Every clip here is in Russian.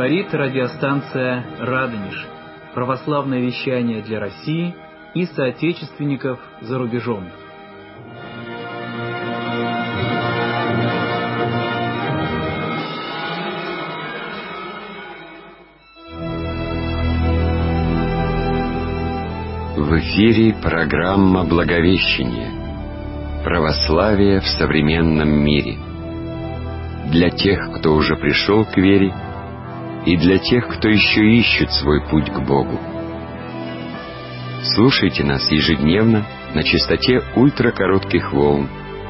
Говорит радиостанция «Радонеж». Православное вещание для России и соотечественников за рубежом. В эфире программа «Благовещение. Православие в современном мире». Для тех, кто уже пришел к вере, и для тех, кто еще ищет свой путь к Богу. Слушайте нас ежедневно на частоте ультракоротких волн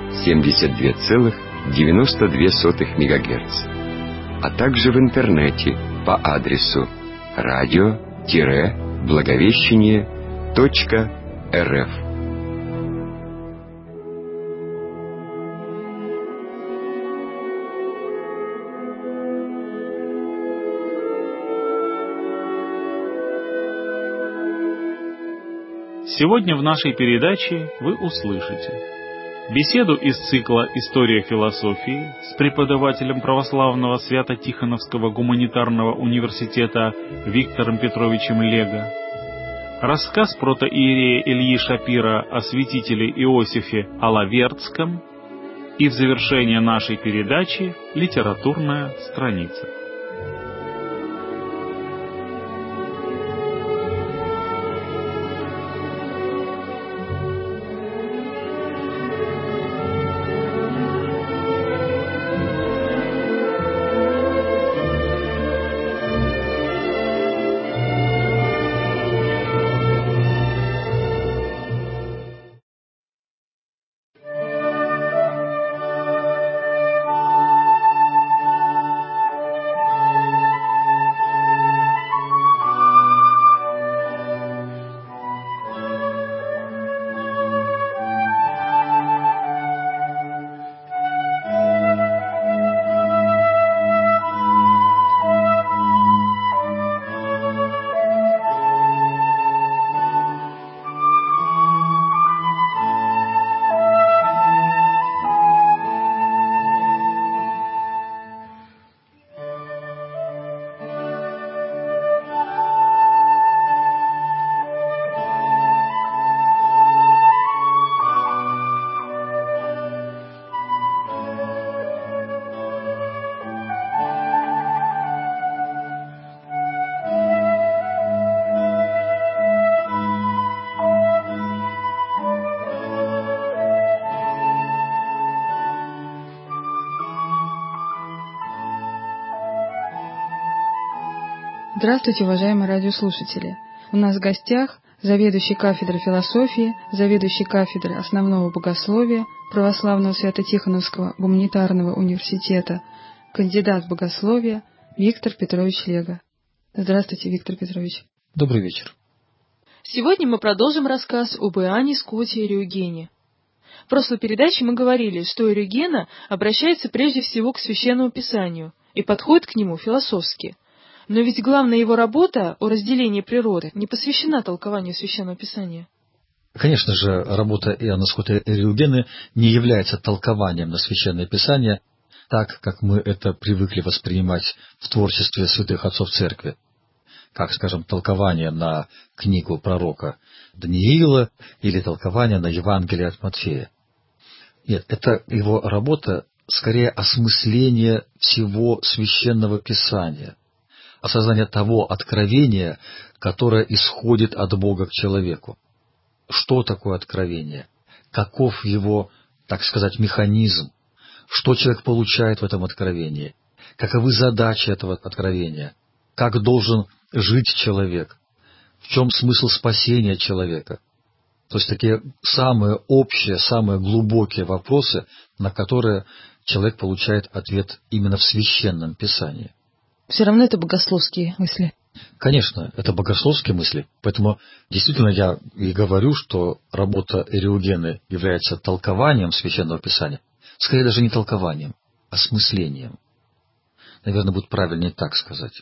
72,92 МГц, а также в интернете по адресу radio-благовещение.рф. Сегодня в нашей передаче вы услышите беседу из цикла «История философии» с преподавателем православного Свято-Тихоновского гуманитарного университета Виктором Петровичем Лего, рассказ протоиерея Ильи Шапира о святителе Иосифе Алавердском и в завершение нашей передачи литературная страница. Здравствуйте, уважаемые радиослушатели! У нас в гостях заведующий кафедрой философии, заведующий кафедрой основного богословия Православного Свято-Тихоновского гуманитарного университета, кандидат богословия Виктор Петрович Лего. Здравствуйте, Виктор Петрович. Добрый вечер. Сегодня мы продолжим рассказ об Иоанне Скоте Ориогене. В прошлой передаче мы говорили, что Ориогена обращается прежде всего к Священному Писанию и подходит к нему философски. Но ведь главная его работа о разделении природы не посвящена толкованию Священного Писания. Конечно же, работа Иоанна Скота Ориогены не является толкованием на Священное Писание, так, как мы это привыкли воспринимать в творчестве святых отцов Церкви, как, скажем, толкование на книгу пророка Даниила или толкование на Евангелие от Матфея. Нет, это его работа скорее осмысление всего Священного Писания, осознание того откровения, которое исходит от Бога к человеку. Что такое откровение? Каков его, так сказать, механизм? Что человек получает в этом откровении? Каковы задачи этого откровения? Как должен жить человек? В чем смысл спасения человека? То есть такие самые общие, самые глубокие вопросы, на которые человек получает ответ именно в Священном Писании. Все равно это богословские мысли. Конечно, это богословские мысли, поэтому действительно я и говорю, что работа Ориогены является толкованием Священного Писания, скорее даже не толкованием, а осмыслением. Наверное, будет правильнее так сказать.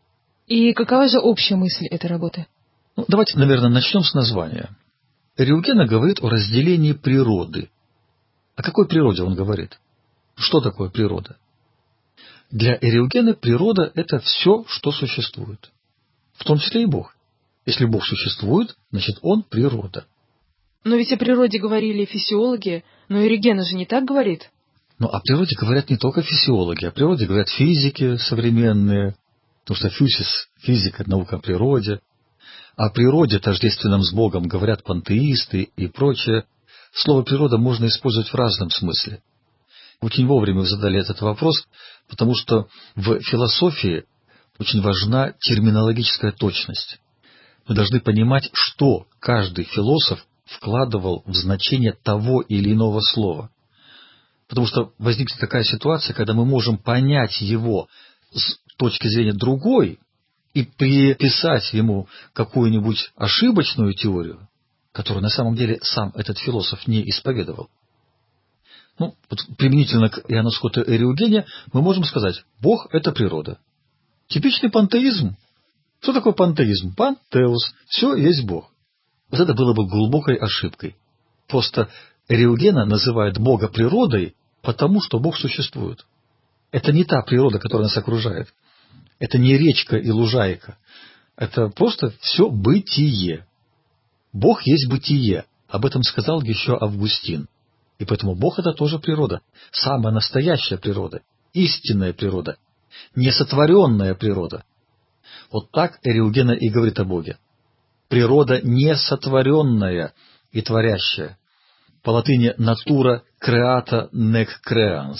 И какова же общая мысль этой работы? Давайте, наверное, начнем с названия. Ориогена говорит о разделении природы. О какой природе он говорит? Что такое природа? Для Эриогена природа – это все, что существует, в том числе и Бог. Если Бог существует, значит, Он – природа. Но ведь о природе говорили физиологи, но Эригена же не так говорит. Но о природе говорят не только физиологи, о природе говорят физики современные, потому что физика – наука о природе. О природе, тождественном с Богом, говорят пантеисты и прочее. Слово «природа» можно использовать в разном смысле. Очень вовремя вы задали этот вопрос, потому что в философии очень важна терминологическая точность. Мы должны понимать, что каждый философ вкладывал в значение того или иного слова. Потому что возникнет такая ситуация, когда мы можем понять его с точки зрения другой и приписать ему какую-нибудь ошибочную теорию, которую на самом деле сам этот философ не исповедовал. Вот применительно к Иоанну Скотту Эриогене мы можем сказать: Бог – это природа. Типичный пантеизм. Что такое пантеизм? Пантеос. Все есть Бог. Вот это было бы глубокой ошибкой. Просто Эриогена называет Бога природой, потому что Бог существует. Это не та природа, которая нас окружает. Это не речка и лужайка. Это просто все бытие. Бог есть бытие. Об этом сказал еще Августин. И поэтому Бог – это тоже природа. Самая настоящая природа. Истинная природа. Несотворенная природа. Вот так Эриогена и говорит о Боге. Природа несотворенная и творящая. По латыни «natura creata nec creans».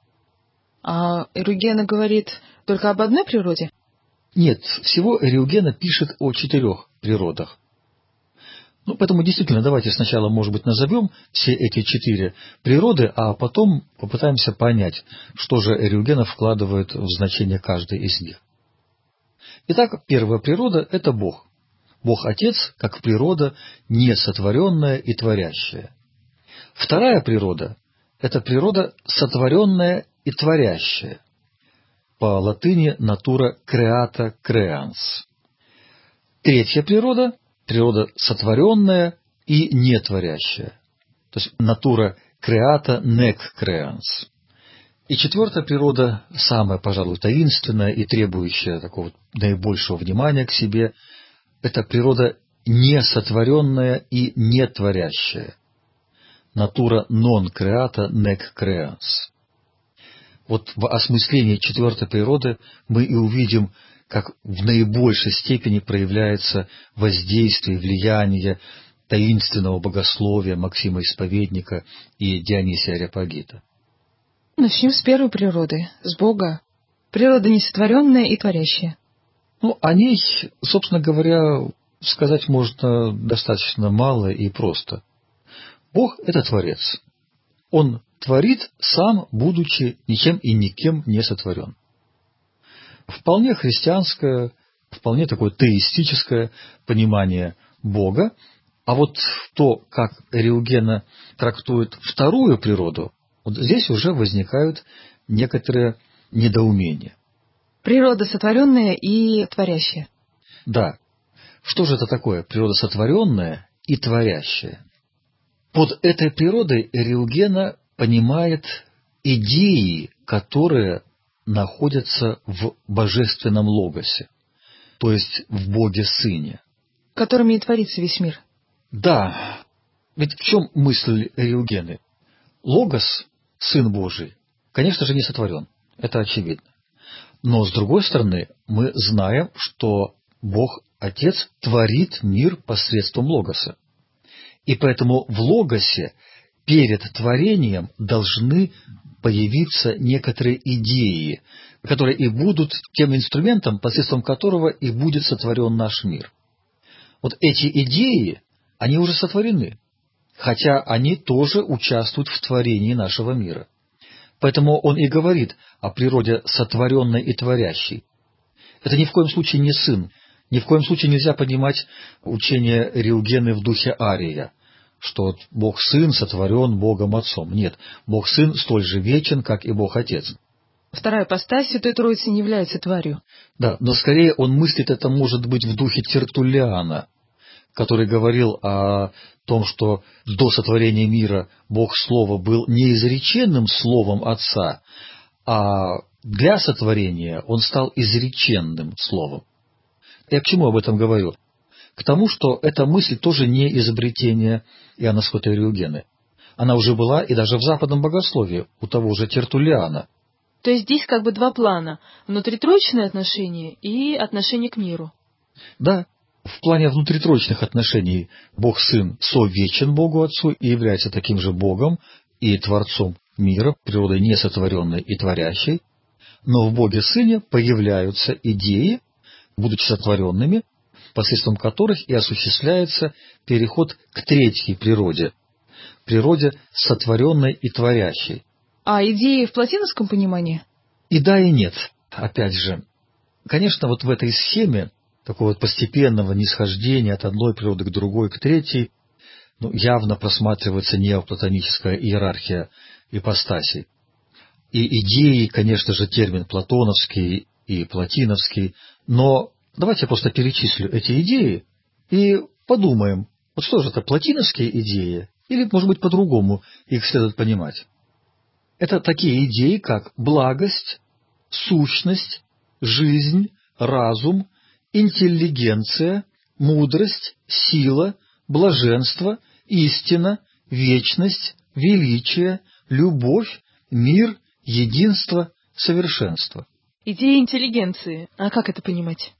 А Эригена говорит только об одной природе? Нет, всего Эриогена пишет о 4 природах. Поэтому действительно давайте сначала, может быть, назовем все эти 4 природы, а потом попытаемся понять, что же Эриогена вкладывает в значение каждой из них. Итак, первая природа – это Бог. Бог-Отец, как природа, несотворенная и творящая. Вторая природа – это природа сотворенная и творящая. По латыни «natura creata creans». Третья природа – природа сотворенная и нетворящая. То есть «natura creata nec creans». И четвертая природа, самая, пожалуй, таинственная и требующая такого наибольшего внимания к себе, это природа несотворенная и нетворящая. «Natura non creata nec creans». Вот в осмыслении четвертой природы мы и увидим, как в наибольшей степени проявляется воздействие, влияние таинственного богословия Максима Исповедника и Дионисия Ареопагита. Начнем с первой природы, с Бога. Природа несотворенная и творящая. О ней, собственно говоря, сказать можно достаточно мало и просто. Бог – это Творец. Он творит сам, будучи ничем и никем не сотворен. Вполне христианское, вполне такое теистическое понимание Бога. А вот то, как Эриогена трактует вторую природу, вот здесь уже возникают некоторые недоумения. Природа сотворенная и творящая. Да. Что же это такое? Природа сотворенная и творящая. Под этой природой Эриогена понимает идеи, которые находятся в божественном логосе, то есть в Боге Сыне. Которыми и творится весь мир. Да. Ведь в чем мысль Эриогены? Логос, Сын Божий, конечно же, не сотворен. Это очевидно. Но, с другой стороны, мы знаем, что Бог Отец творит мир посредством Логоса. И поэтому в Логосе перед творением должны появиться некоторые идеи, которые и будут тем инструментом, посредством которого и будет сотворен наш мир. Вот эти идеи, они уже сотворены, хотя они тоже участвуют в творении нашего мира. Поэтому он и говорит о природе сотворенной и творящей. Это ни в коем случае не Сын, ни в коем случае нельзя понимать учение Эриогены в духе Ария, что Бог Сын сотворен Богом Отцом. Нет, Бог Сын столь же вечен, как и Бог Отец. Вторая ипостась Святой Троицы не является тварью. Да, но скорее он мыслит это, может быть, в духе Тертуллиана, который говорил о том, что до сотворения мира Бог Слово был не изреченным Словом Отца, а для сотворения он стал изреченным словом. Я к чему об этом говорю? К тому, что эта мысль тоже не изобретение Иоанна Скотта Эриогены. Она уже была и даже в западном богословии у того же Тертуллиана. То есть здесь как бы два плана – внутритроичные отношения и отношение к миру. Да, в плане внутритроичных отношений Бог-Сын совечен Богу Отцу и является таким же Богом и Творцом мира, природой несотворенной и творящей, но в Боге-Сыне появляются идеи, будучи сотворенными, посредством которых и осуществляется переход к третьей природе, природе сотворенной и творящей. А идеи в платиновском понимании? И да, и нет. Опять же, конечно, вот в этой схеме такого вот постепенного нисхождения от одной природы к другой, к третьей, явно просматривается неоплатоническая иерархия ипостасей. И идеи, конечно же, термин платоновский и платиновский, но давайте я просто перечислю эти идеи и подумаем, вот что же это, платиновские идеи, или, может быть, по-другому их следует понимать. Это такие идеи, как благость, сущность, жизнь, разум, интеллигенция, мудрость, сила, блаженство, истина, вечность, величие, любовь, мир, единство, совершенство. Идея интеллигенции. А как это понимать?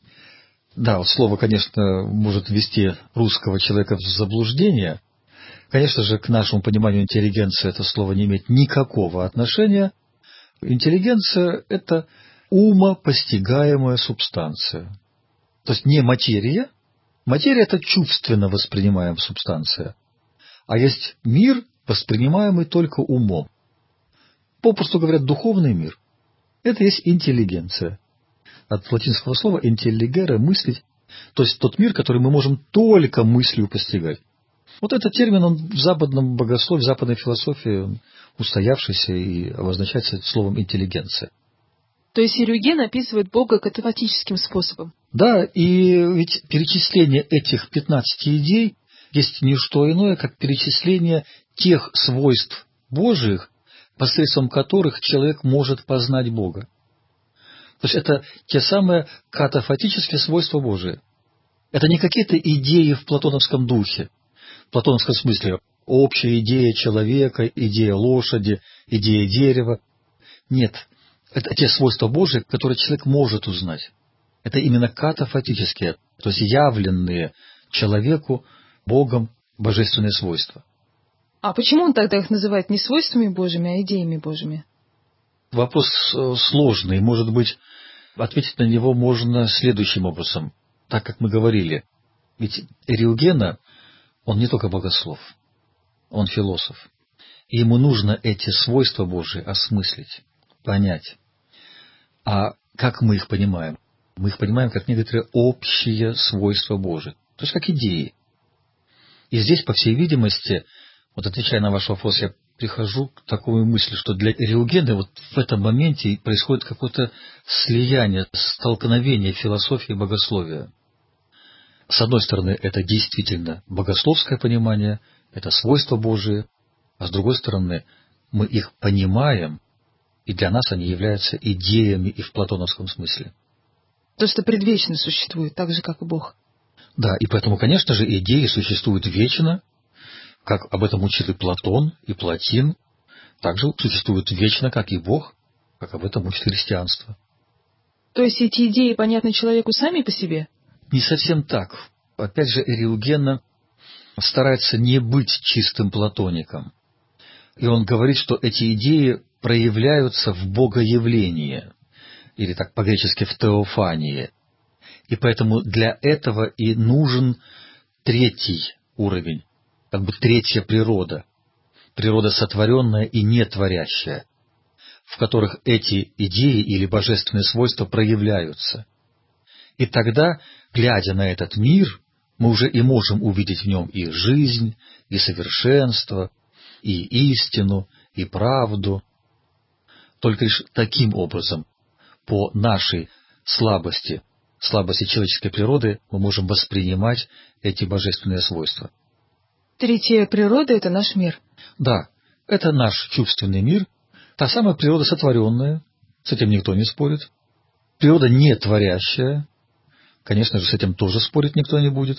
Да, вот слово, конечно, может ввести русского человека в заблуждение. Конечно же, к нашему пониманию интеллигенция это слово не имеет никакого отношения. Интеллигенция – это умопостигаемая субстанция. То есть не материя. Материя – это чувственно воспринимаемая субстанция. А есть мир, воспринимаемый только умом. Попросту говоря, духовный мир. Это есть интеллигенция. От латинского слова «intelligere» – мыслить, то есть тот мир, который мы можем только мыслью постигать. Вот этот термин, он в западном богословии, в западной философии устоявшийся и обозначается словом «интеллигенция». То есть Эриоген описывает Бога катафатическим способом. Да, и ведь перечисление этих 15 идей есть не что иное, как перечисление тех свойств Божиих, посредством которых человек может познать Бога. То есть это те самые катафатические свойства Божии. Это не какие-то идеи в платоновском духе, в платоновском смысле общая идея человека, идея лошади, идея дерева. Нет, это те свойства Божии, которые человек может узнать. Это именно катафатические, то есть явленные человеку Богом божественные свойства. А почему он тогда их называет не свойствами Божьими, а идеями Божьими? Вопрос сложный. Может быть, ответить на него можно следующим образом. Так как мы говорили, ведь Эриогена, он не только богослов, он философ. И ему нужно эти свойства Божии осмыслить, понять. А как мы их понимаем? Мы их понимаем как некоторые общие свойства Божии, то есть как идеи. И здесь, по всей видимости, вот отвечая на ваш вопрос, я прихожу к такой мысли, что для Эриогена вот в этом моменте происходит какое-то слияние, столкновение философии и богословия. С одной стороны, это действительно богословское понимание, это свойства Божии, а с другой стороны, мы их понимаем, и для нас они являются идеями и в платоновском смысле. То, что предвечно существует, так же, как и Бог. Да, и поэтому, конечно же, идеи существуют вечно, как об этом учил и Платон, и Платин, также существуют вечно, как и Бог, как об этом учит христианство. То есть эти идеи понятны человеку сами по себе? Не совсем так. Опять же, Эриогена старается не быть чистым платоником. И он говорит, что эти идеи проявляются в богоявлении, или так по-гречески в теофании. И поэтому для этого и нужен третий уровень, как бы третья природа, природа сотворенная и нетворящая, в которых эти идеи или божественные свойства проявляются. И тогда, глядя на этот мир, мы уже и можем увидеть в нем и жизнь, и совершенство, и истину, и правду. Только лишь таким образом, по нашей слабости человеческой природы, мы можем воспринимать эти божественные свойства. Третья природа — это наш мир. Да, это наш чувственный мир, та самая природа сотворенная, С этим никто не спорит. Природа не творящая. Конечно же, с этим тоже спорить никто не будет.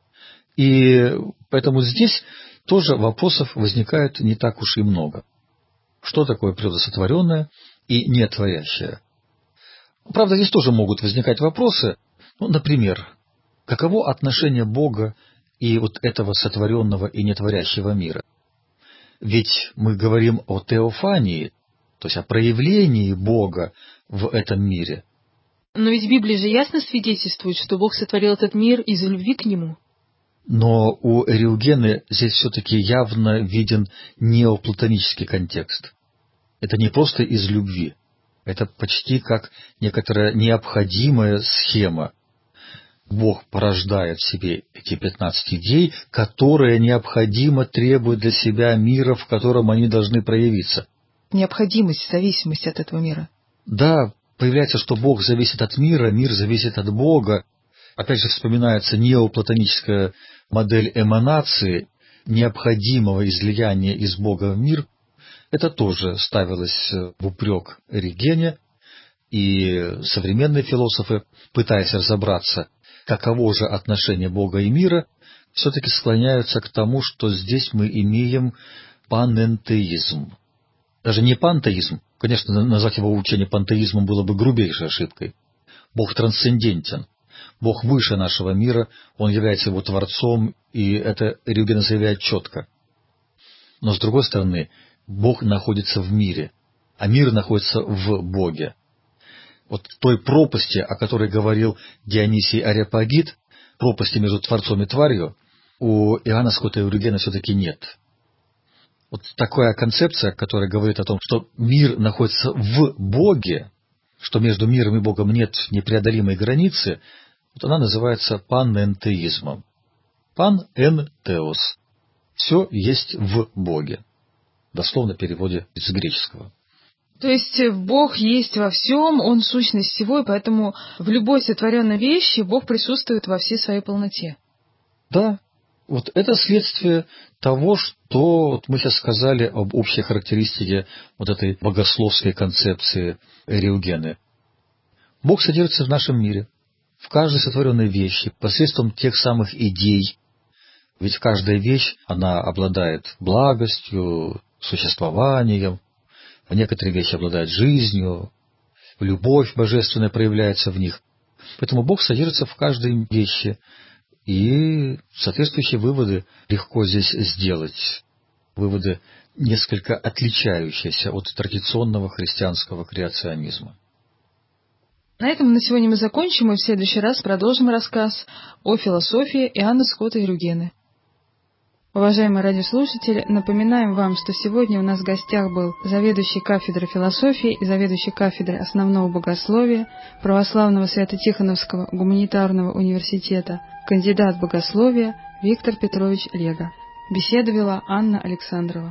И поэтому здесь тоже вопросов возникает не так уж и много. Что такое природа сотворенная и нетворящая? Правда, здесь тоже могут возникать вопросы. Например, каково отношение Бога и вот этого сотворенного и нетворящего мира? Ведь мы говорим о теофании, то есть о проявлении Бога в этом мире. Но ведь Библия же ясно свидетельствует, что Бог сотворил этот мир из любви к Нему. Но у Эриогены здесь все-таки явно виден неоплатонический контекст. Это не просто из любви. Это почти как некоторая необходимая схема. Бог порождает в себе эти 15 идей, которые необходимо требуют для себя мира, в котором они должны проявиться. Необходимость, зависимость от этого мира. Да, появляется, что Бог зависит от мира, мир зависит от Бога. Опять же вспоминается неоплатоническая модель эманации, необходимого излияния из Бога в мир. Это тоже ставилось в упрек Эригене, и современные философы, пытаясь разобраться, каково же отношение Бога и мира, все-таки склоняются к тому, что здесь мы имеем панэнтеизм. Даже не пантеизм. Конечно, назвать его учение пантеизмом было бы грубейшей ошибкой. Бог трансцендентен. Бог выше нашего мира, Он является его творцом, и это Эриоген заявляет четко. Но с другой стороны, Бог находится в мире, а мир находится в Боге. Вот той пропасти, о которой говорил Дионисий Ареопагит, пропасти между Творцом и Тварью, у Иоанна Скотта Эуригена все-таки нет. Вот такая концепция, которая говорит о том, что мир находится в Боге, что между миром и Богом нет непреодолимой границы, вот она называется панэнтеизмом. Пан-эн-теос. Все есть в Боге. В дословном переводе с греческого. То есть Бог есть во всем, Он сущность всего, и поэтому в любой сотворенной вещи Бог присутствует во всей своей полноте. Да, вот это следствие того, что мы сейчас сказали об общей характеристике вот этой богословской концепции Эриогены. Бог содержится в нашем мире, в каждой сотворенной вещи, посредством тех самых идей. Ведь каждая вещь, она обладает благостью, существованием, а некоторые вещи обладают жизнью, любовь божественная проявляется в них. Поэтому Бог содержится в каждой вещи, и соответствующие выводы легко здесь сделать. Выводы, несколько отличающиеся от традиционного христианского креационизма. На этом на сегодня мы закончим, и в следующий раз продолжим рассказ о философии Иоанна Скотта Эриогены. Уважаемые радиослушатели, напоминаем вам, что сегодня у нас в гостях был заведующий кафедрой философии и заведующий кафедрой основного богословия Православного Свято-Тихоновского гуманитарного университета, кандидат богословия Виктор Петрович Лего. Беседу вела Анна Александрова.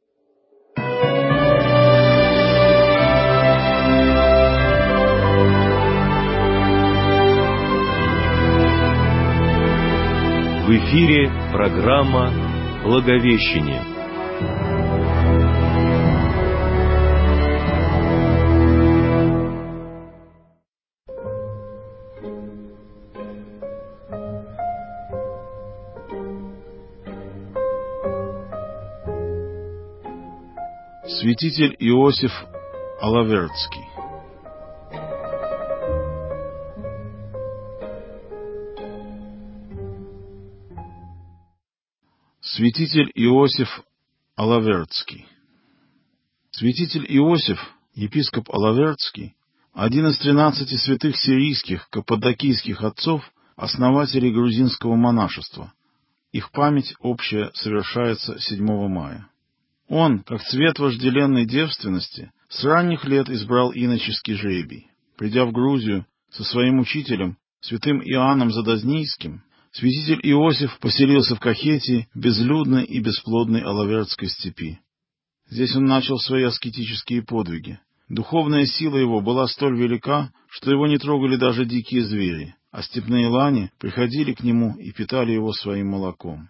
В эфире программа «Благовещение». Святитель Иосиф Алавердский. Святитель Иосиф Алавердский. Святитель Иосиф, епископ Алавердский, один из 13 святых сирийских каппадокийских отцов, основателей грузинского монашества. Их память общая совершается 7 мая. Он, как цвет вожделенной девственности, с ранних лет избрал иноческий жребий. Придя в Грузию со своим учителем, святым Иоанном Задазнийским, святитель Иосиф поселился в Кахетии, безлюдной и бесплодной Алавердской степи. Здесь он начал свои аскетические подвиги. Духовная сила его была столь велика, что его не трогали даже дикие звери, а степные лани приходили к нему и питали его своим молоком.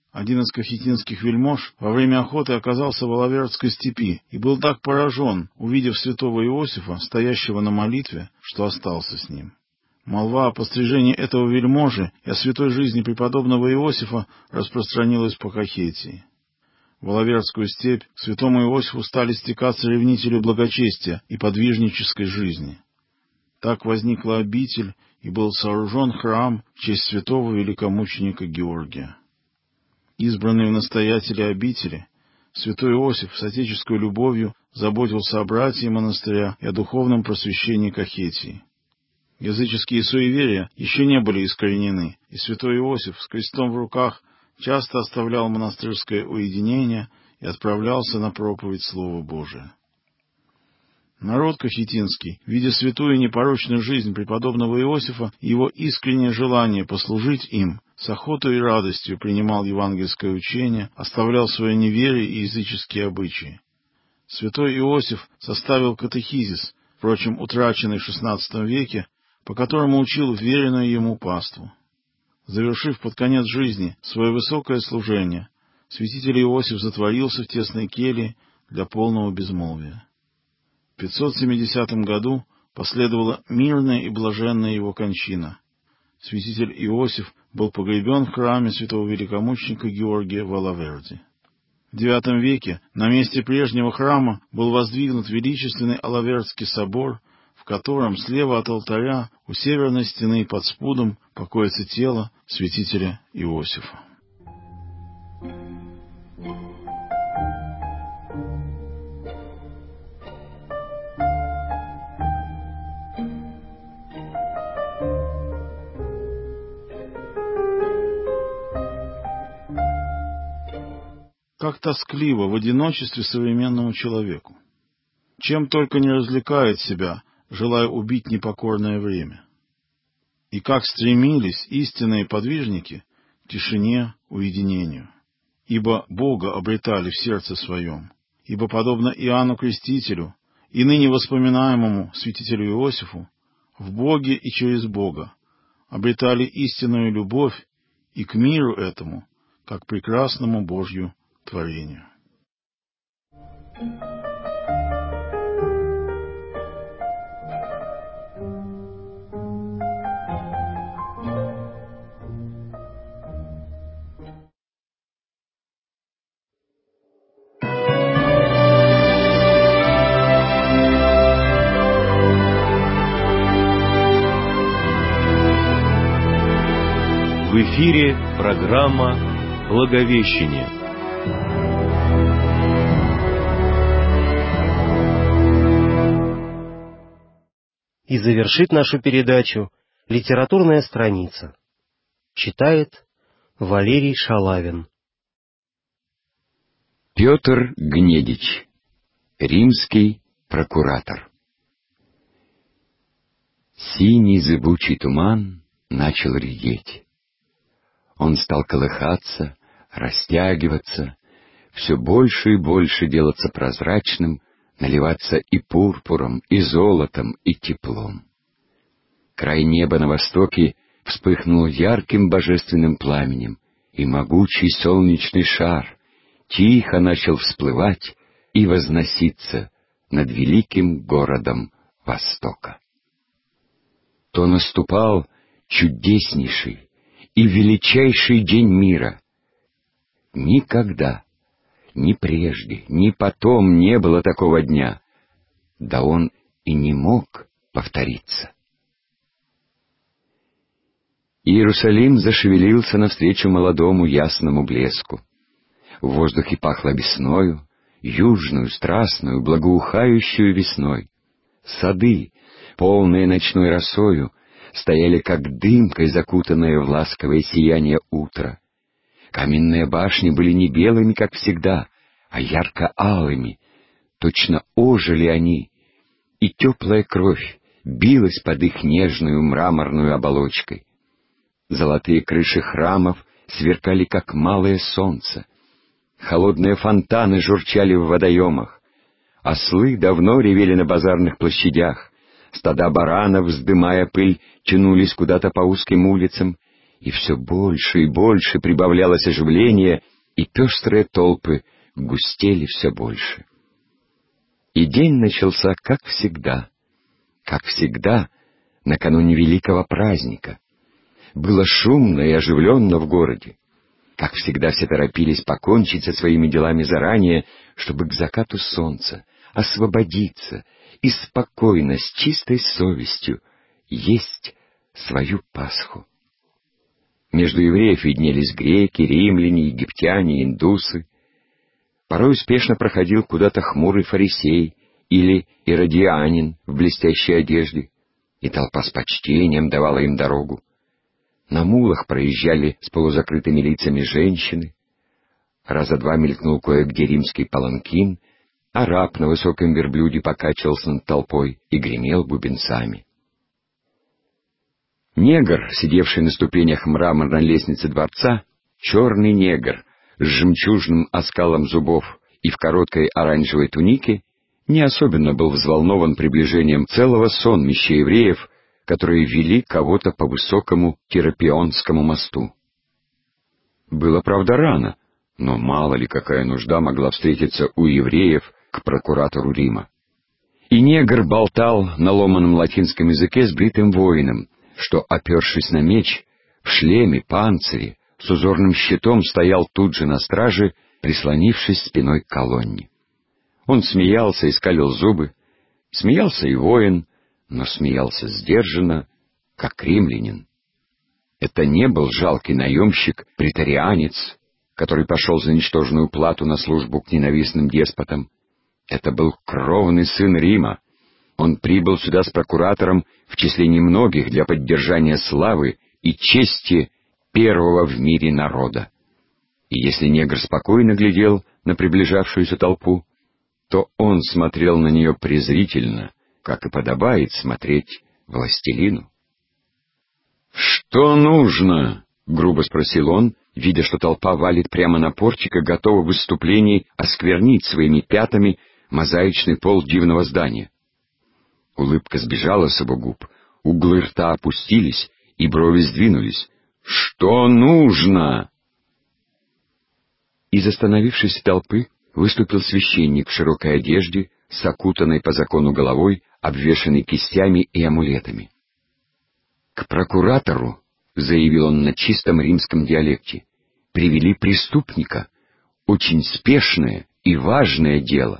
Один из кахетинских вельмож во время охоты оказался в Алавердской степи и был так поражен, увидев святого Иосифа, стоящего на молитве, что остался с ним. Молва о пострижении этого вельможи и о святой жизни преподобного Иосифа распространилась по Кахетии. В Алавердскую степь к святому Иосифу стали стекаться ревнители благочестия и подвижнической жизни. Так возникла обитель и был сооружен храм в честь святого великомученика Георгия. Избранный в настоятели обители, святой Иосиф с отеческой любовью заботился о братьях монастыря и о духовном просвещении Кахетии. Языческие суеверия еще не были искоренены, и святой Иосиф с крестом в руках часто оставлял монастырское уединение и отправлялся на проповедь Слова Божия. Народ кахетинский, видя святую и непорочную жизнь преподобного Иосифа и его искреннее желание послужить им, с охотой и радостью принимал евангельское учение, оставлял свое неверие и языческие обычаи. Святой Иосиф составил катехизис, впрочем, утраченный в XVI веке, по которому учил веренную ему паству. Завершив под конец жизни свое высокое служение, святитель Иосиф затворился в тесной келье для полного безмолвия. В 570 году последовала мирная и блаженная его кончина. Святитель Иосиф был погребен в храме святого великомученика Георгия в Алаверде. В IX веке на месте прежнего храма был воздвигнут величественный Алавердский собор, в котором слева от алтаря у северной стены под спудом покоится тело святителя Иосифа. Как тоскливо в одиночестве современному человеку. Чем только не развлекает себя, желая убить непокорное время. И как стремились истинные подвижники к тишине, уединению. Ибо Бога обретали в сердце своем, ибо, подобно Иоанну Крестителю и ныне воспоминаемому святителю Иосифу, в Боге и через Бога обретали истинную любовь и к миру этому, как прекрасному Божью творению. В эфире программа «Благовещение». И завершит нашу передачу литературная страница. Читает Валерий Шалавин. Петр Гнедич, римский прокуратор. Синий зыбучий туман начал редеть. Он стал колыхаться, растягиваться, все больше и больше делаться прозрачным, наливаться и пурпуром, и золотом, и теплом. Край неба на востоке вспыхнул ярким божественным пламенем, и могучий солнечный шар тихо начал всплывать и возноситься над великим городом Востока. То наступал чудеснейший и величайший день мира. Никогда, ни прежде, ни потом не было такого дня, да он и не мог повториться. Иерусалим зашевелился навстречу молодому ясному блеску. В воздухе пахло весною, южную, страстную, благоухающую весной. Сады, полные ночной росою, стояли как дымкой, закутанные в ласковое сияние утра. Каменные башни были не белыми, как всегда, а ярко-алыми. Точно ожили они, и теплая кровь билась под их нежную мраморную оболочкой. Золотые крыши храмов сверкали, как малое солнце. Холодные фонтаны журчали в водоемах. Ослы давно ревели на базарных площадях. Стада баранов, вздымая пыль, тянулись куда-то по узким улицам, и все больше и больше прибавлялось оживление, и пестрые толпы густели все больше. И день начался, как всегда, накануне великого праздника. Было шумно и оживленно в городе. Как всегда, все торопились покончить со своими делами заранее, чтобы к закату солнца освободиться и спокойно, с чистой совестью, есть свою Пасху. Между евреев виднелись греки, римляне, египтяне, индусы. Порой успешно проходил куда-то хмурый фарисей или иродианин в блестящей одежде, и толпа с почтением давала им дорогу. На мулах проезжали с полузакрытыми лицами женщины. Раза два мелькнул кое-где римский паланкин, а раб на высоком верблюде покачивался над толпой и гремел бубенцами. Негр, сидевший на ступенях мраморной лестницы дворца, черный негр с жемчужным оскалом зубов и в короткой оранжевой тунике, не особенно был взволнован приближением целого сонмища евреев, которые вели кого-то по высокому Терапионскому мосту. Было, правда, рано, но мало ли какая нужда могла встретиться у евреев к прокуратору Рима. И негр болтал на ломаном латинском языке с бритым воином, что, опершись на меч, в шлеме, панцире, с узорным щитом стоял тут же на страже, прислонившись спиной к колонне. Он смеялся и скалил зубы, смеялся и воин, но смеялся сдержанно, как римлянин. Это не был жалкий наемщик-претарианец, который пошел за ничтожную плату на службу к ненавистным деспотам. Это был кровный сын Рима. Он прибыл сюда с прокуратором в числе немногих для поддержания славы и чести первого в мире народа. И если негр спокойно глядел на приближавшуюся толпу, то он смотрел на нее презрительно, как и подобает смотреть властелину. «Что нужно?» — грубо спросил он, видя, что толпа валит прямо на портик и готова в выступлении осквернить своими пятами мозаичный пол дивного здания. Улыбка сбежала с его губ, углы рта опустились, и брови сдвинулись. «Что нужно?» Из остановившейся толпы выступил священник в широкой одежде, с окутанной по закону головой, обвешанной кистями и амулетами. «К прокуратору», — заявил он на чистом римском диалекте, — «привели преступника. Очень спешное и важное дело».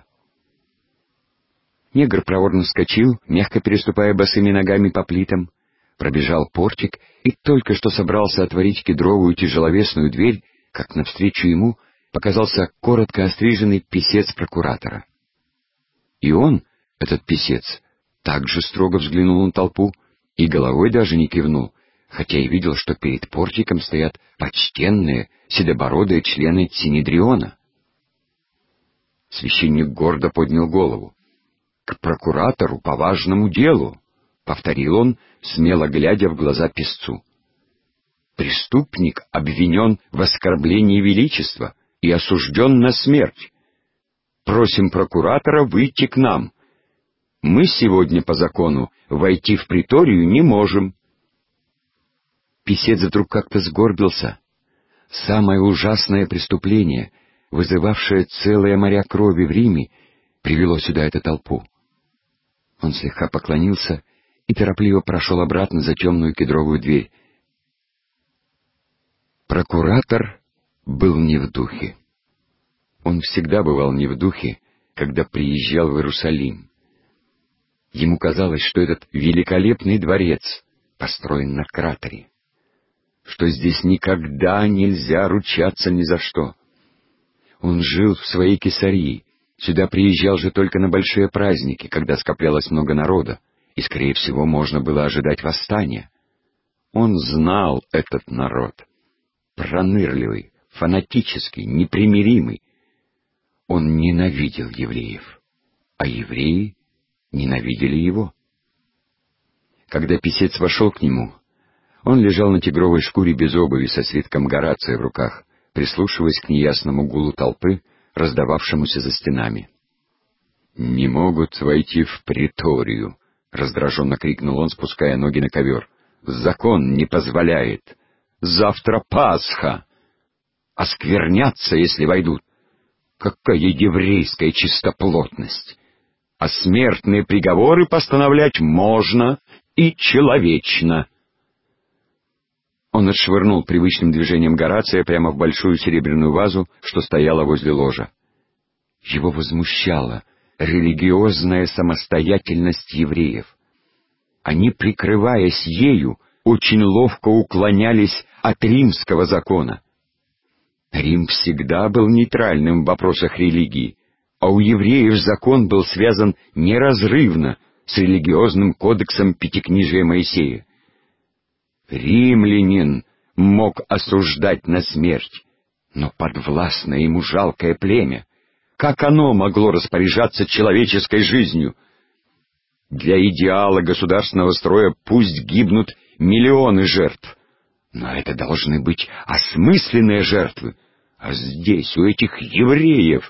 Негр проворно вскочил, мягко переступая босыми ногами по плитам, пробежал портик и только что собрался отворить кедровую тяжеловесную дверь, как навстречу ему показался коротко остриженный писец прокуратора. И он, этот писец, также строго взглянул на толпу и головой даже не кивнул, хотя и видел, что перед портиком стоят почтенные, седобородые члены Синедриона. Священник гордо поднял голову. «К прокуратору по важному делу», — повторил он, смело глядя в глаза писцу. «Преступник обвинен в оскорблении величества и осужден на смерть. Просим прокуратора выйти к нам. Мы сегодня по закону войти в приторию не можем». Писец вдруг как-то сгорбился. Самое ужасное преступление, вызывавшее целые моря крови в Риме, привело сюда эту толпу. Он слегка поклонился и торопливо прошел обратно за темную кедровую дверь. Прокуратор был не в духе. Он всегда бывал не в духе, когда приезжал в Иерусалим. Ему казалось, что этот великолепный дворец построен на кратере, что здесь никогда нельзя ручаться ни за что. Он жил в своей Кесарии, сюда приезжал же только на большие праздники, когда скоплялось много народа, и, скорее всего, можно было ожидать восстания. Он знал этот народ. Пронырливый, фанатический, непримиримый. Он ненавидел евреев, а евреи ненавидели его. Когда писец вошел к нему, он лежал на тигровой шкуре без обуви со свитком Горация в руках, прислушиваясь к неясному гулу толпы, раздававшемуся за стенами. «Не могут войти в приторию», — раздраженно крикнул он, спуская ноги на ковер. «Закон не позволяет. Завтра Пасха. Осквернятся, если войдут. Какая еврейская чистоплотность! А смертные приговоры постановлять можно и человечно. Он отшвырнул привычным движением Горация прямо в большую серебряную вазу, что стояла возле ложа. Его возмущала религиозная самостоятельность евреев. Они, прикрываясь ею, очень ловко уклонялись от римского закона. Рим всегда был нейтральным в вопросах религии, а у евреев закон был связан неразрывно с религиозным кодексом Пятикнижия Моисея. Римлянин мог осуждать на смерть, но подвластное ему жалкое племя, как оно могло распоряжаться человеческой жизнью? Для идеала государственного строя пусть гибнут миллионы жертв, но это должны быть осмысленные жертвы, а здесь, у этих евреев...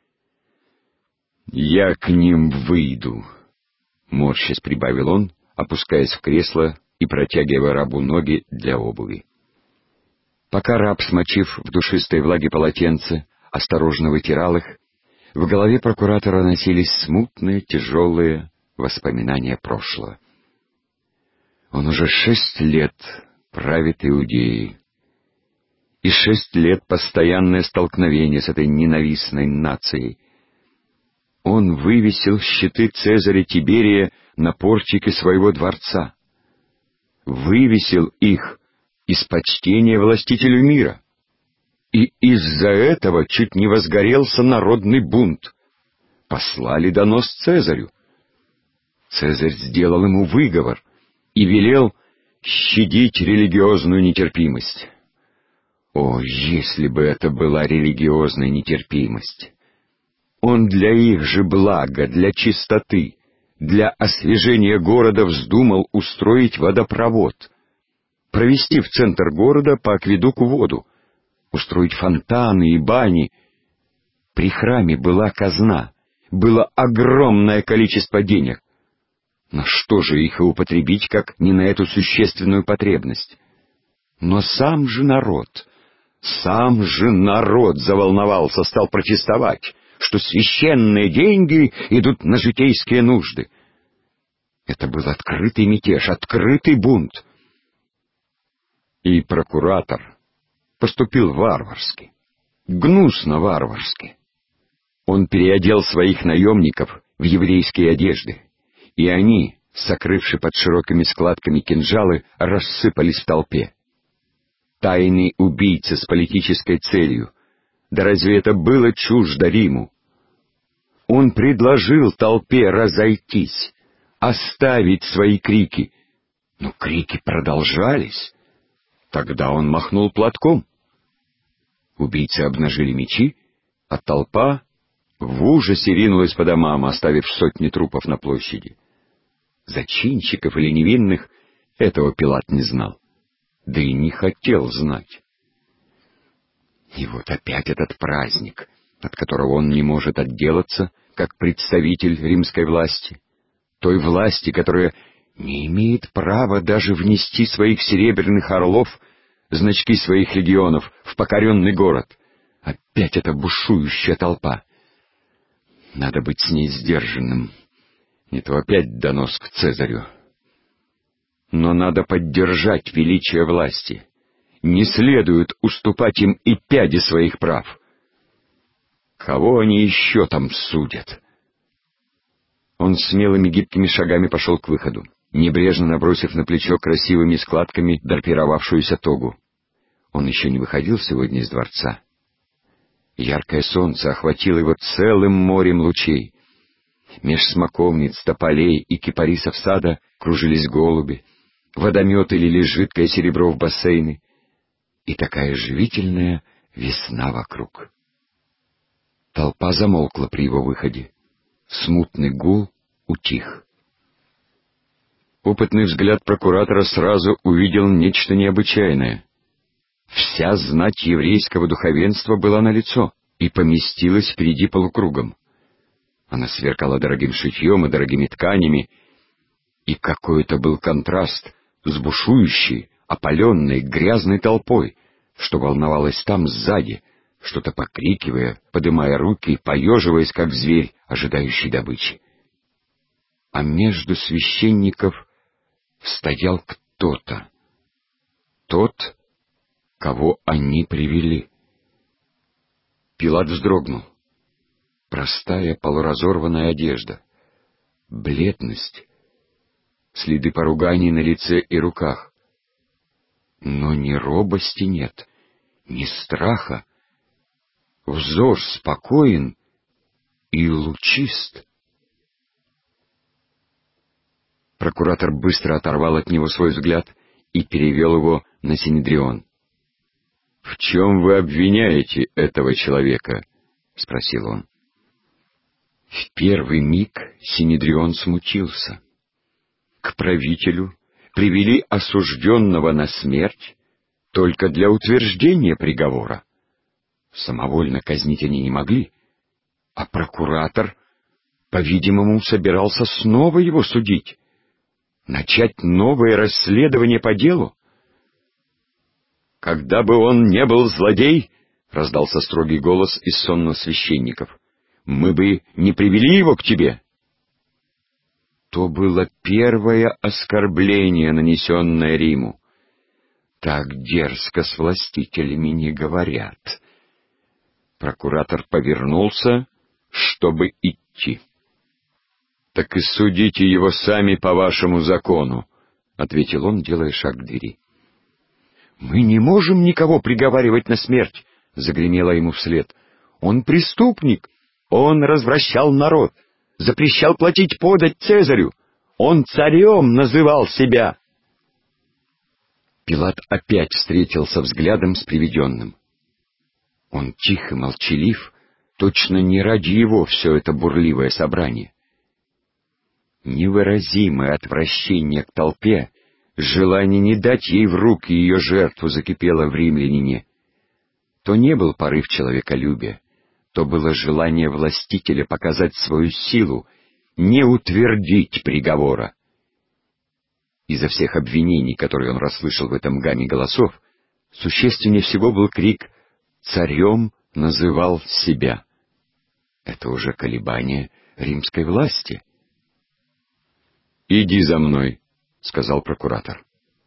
«Я к ним выйду», — морщась прибавил он, опускаясь в кресло и протягивая рабу ноги для обуви. Пока раб, смочив в душистой влаге полотенце, осторожно вытирал их, в голове прокуратора носились смутные, тяжелые воспоминания прошлого. Он уже 6 лет правит Иудеей, и 6 лет постоянное столкновение с этой ненавистной нацией. Он вывесил щиты Цезаря Тиберия на портике своего дворца. Вывесил их из почтения властителю мира. И из-за этого чуть не возгорелся народный бунт. Послали донос Цезарю. Цезарь сделал ему выговор и велел щадить религиозную нетерпимость. О, если бы это была религиозная нетерпимость! Он для их же блага, для чистоты, для освежения города вздумал устроить водопровод, провести в центр города по акведуку воду, устроить фонтаны и бани. При храме была казна, было огромное количество денег. Но что же их и употребить, как не на эту существенную потребность? Но сам же народ заволновался, стал протестовать, что священные деньги идут на житейские нужды. Это был открытый мятеж, открытый бунт. И прокуратор поступил варварски, гнусно варварски. Он переодел своих наемников в еврейские одежды, и они, сокрывши под широкими складками кинжалы, рассыпались в толпе. Тайный убийца с политической целью. Да разве это было чуждо Риму? Он предложил толпе разойтись, оставить свои крики. Но крики продолжались. Тогда он махнул платком. Убийцы обнажили мечи, а толпа в ужасе ринулась по домам, оставив сотни трупов на площади. Зачинщиков или невинных этого Пилат не знал, да и не хотел знать. И вот опять этот праздник, от которого он не может отделаться, как представитель римской власти, той власти, которая не имеет права даже внести своих серебряных орлов, значки своих легионов, в покоренный город. Опять эта бушующая толпа. Надо быть с ней сдержанным, не то опять донос к Цезарю. Но надо поддержать величие власти. Не следует уступать им и пяди своих прав. Кого они еще там судят? Он смелыми гибкими шагами пошел к выходу, небрежно набросив на плечо красивыми складками драпировавшуюся тогу. Он еще не выходил сегодня из дворца. Яркое солнце охватило его целым морем лучей. Меж смоковниц, тополей и кипарисов сада кружились голуби, водометы лили жидкое серебро в бассейны, и такая живительная весна вокруг. Толпа замолкла при его выходе. Смутный гул утих. Опытный взгляд прокуратора сразу увидел нечто необычайное. Вся знать еврейского духовенства была налицо и поместилась впереди полукругом. Она сверкала дорогим шитьем и дорогими тканями, и какой-то был контраст с бушующей, опаленной, грязной толпой, что волновалась там сзади, что-то покрикивая, подымая руки, поеживаясь, как зверь, ожидающий добычи. А между священников стоял кто-то, тот, кого они привели. Пилат вздрогнул. Простая полуразорванная одежда, бледность, следы поруганий на лице и руках. Но ни робости нет, ни страха. Взор спокоен и лучист. Прокуратор быстро оторвал от него свой взгляд и перевел его на Синедрион. — В чем вы обвиняете этого человека? — спросил он. В первый миг Синедрион смутился. К правителю привели осужденного на смерть только для утверждения приговора. Самовольно казнить они не могли, а прокуратор, по-видимому, собирался снова его судить, начать новое расследование по делу. «Когда бы он не был злодей, — раздался строгий голос из сонных священников, — мы бы не привели его к тебе». То было первое оскорбление, нанесенное Риму. Так дерзко с властителями не говорят. Прокуратор повернулся, чтобы идти. — Так и судите его сами по вашему закону, — ответил он, делая шаг к двери. — Мы не можем никого приговаривать на смерть, — загремело ему вслед. — Он преступник, он развращал народ, запрещал платить подать Цезарю, он царем называл себя. Пилат опять встретился взглядом с приведенным. Он тих и молчалив, точно не ради его все это бурливое собрание. Невыразимое отвращение к толпе, желание не дать ей в руки ее жертву закипело в римлянине. То не был порыв человеколюбия, то было желание властителя показать свою силу, не утвердить приговора. Изо всех обвинений, которые он расслышал в этом гамме голосов, существеннее всего был крик «Царем называл себя». Это уже колебание римской власти. «Иди за мной», — сказал прокуратор.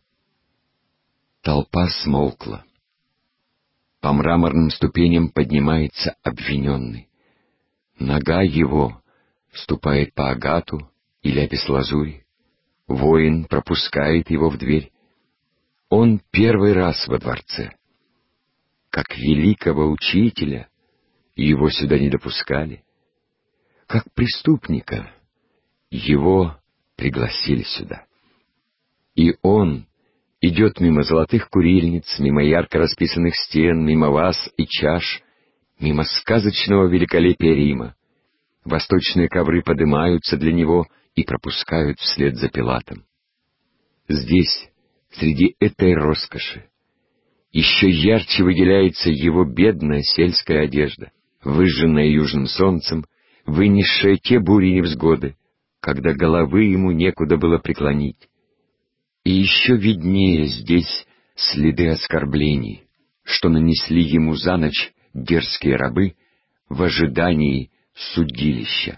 Толпа смолкла. По мраморным ступеням поднимается обвиненный. Нога его ступает по агату и ляпис-лазури. Воин пропускает его в дверь. Он первый раз во дворце. Как великого учителя его сюда не допускали. Как преступника его пригласили сюда. И он идет мимо золотых курильниц, мимо ярко расписанных стен, мимо ваз и чаш, мимо сказочного великолепия Рима. Восточные ковры поднимаются для него и пропускают вслед за Пилатом. Здесь, среди этой роскоши, еще ярче выделяется его бедная сельская одежда, выжженная южным солнцем, вынесшая те бури и невзгоды, когда головы ему некуда было преклонить. И еще виднее здесь следы оскорблений, что нанесли ему за ночь дерзкие рабы в ожидании судилища.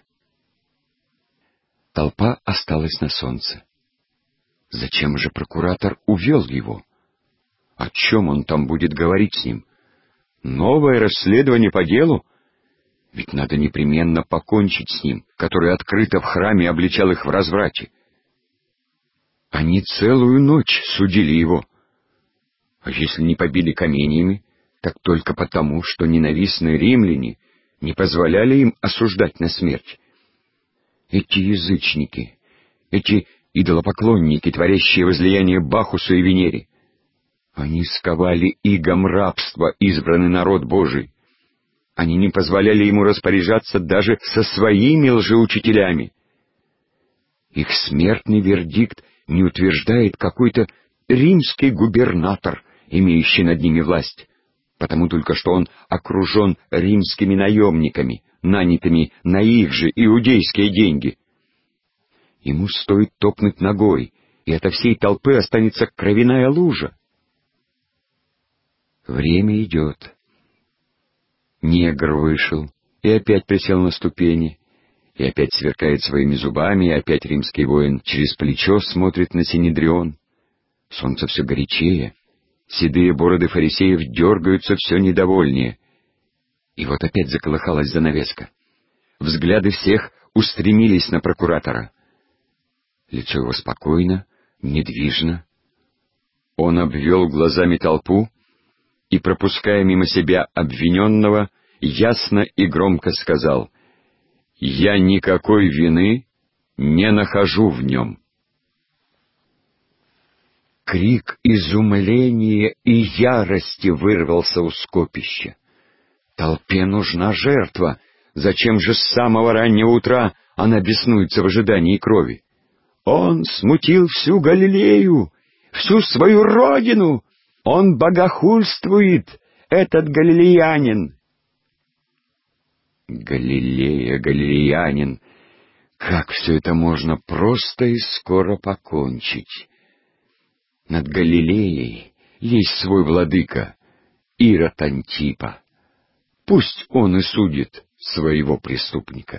Толпа осталась на солнце. Зачем же прокуратор увел его? О чем он там будет говорить с ним? Новое расследование по делу? Ведь надо непременно покончить с ним, который открыто в храме обличал их в разврате. Они целую ночь судили его. А если не побили каменьями, так только потому, что ненавистные римляне не позволяли им осуждать на смерть. Эти язычники, эти идолопоклонники, творящие возлияние Бахусу и Венере, они сковали игом рабства избранный народ Божий. Они не позволяли ему распоряжаться даже со своими лжеучителями. Их смертный вердикт не утверждает какой-то римский губернатор, имеющий над ними власть, потому только что он окружен римскими наемниками, нанятыми на их же иудейские деньги. Ему стоит топнуть ногой, и ото всей толпы останется кровяная лужа. Время идет. Негр вышел и опять присел на ступени, и опять сверкает своими зубами, и опять римский воин через плечо смотрит на Синедрион. Солнце все горячее, седые бороды фарисеев дергаются все недовольнее. И вот опять заколыхалась занавеска. Взгляды всех устремились на прокуратора. Лицо его спокойно, недвижно. Он обвел глазами толпу и, пропуская мимо себя обвиненного, ясно и громко сказал: «Я никакой вины не нахожу в нем». Крик изумления и ярости вырвался у скопища. Толпе нужна жертва. Зачем же с самого раннего утра она беснуется в ожидании крови? Он смутил всю Галилею, всю свою родину. Он богохульствует, этот галилеянин. Галилея, галилеянин. Как все это можно просто и скоро покончить? Над Галилеей есть свой владыка, Ирод Антипа. Пусть он и судит своего преступника.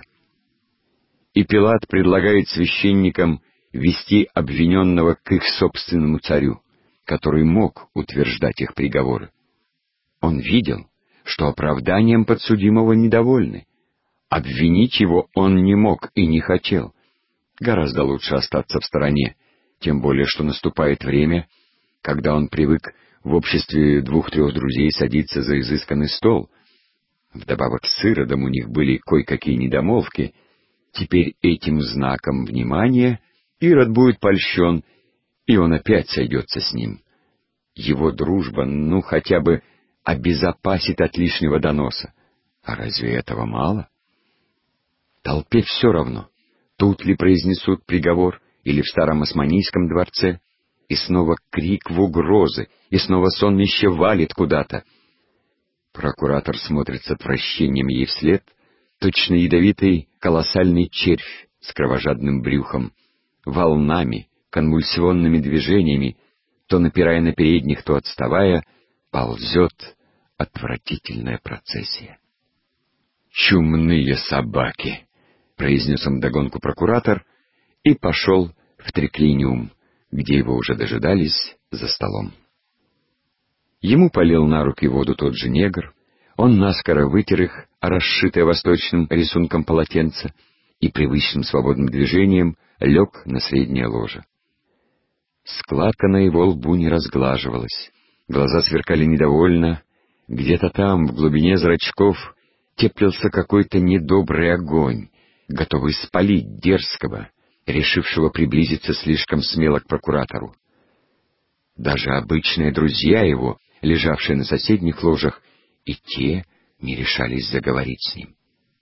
И Пилат предлагает священникам вести обвиненного к их собственному царю, который мог утверждать их приговоры. Он видел, что оправданием подсудимого недовольны. Обвинить его он не мог и не хотел. Гораздо лучше остаться в стороне, тем более что наступает время, когда он привык в обществе 2-3 друзей садиться за изысканный стол. Вдобавок с Иродом у них были кое-какие недомолвки. Теперь этим знаком внимания Ирод будет польщен, и он опять сойдется с ним. Его дружба, хотя бы обезопасит от лишнего доноса. А разве этого мало? Толпе все равно, тут ли произнесут приговор или в старом Османийском дворце, и снова крик в угрозы, и снова сонмище валит куда-то. Прокуратор смотрит с отвращением ей вслед, точно ядовитый колоссальный червь с кровожадным брюхом, волнами, конвульсионными движениями, то напирая на передних, то отставая, ползет отвратительная процессия. «Чумные собаки!» — произнес он вдогонку прокуратор и пошел в триклиниум, где его уже дожидались за столом. Ему полил на руки воду тот же негр, он наскоро вытер их, расшитое восточным рисунком полотенце, и привычным свободным движением лег на среднее ложе. Складка на его лбу не разглаживалась, глаза сверкали недовольно, где-то там, в глубине зрачков, теплился какой-то недобрый огонь, готовый спалить дерзкого, решившего приблизиться слишком смело к прокуратору. Даже обычные друзья его, лежавшие на соседних ложах, и те не решались заговорить с ним.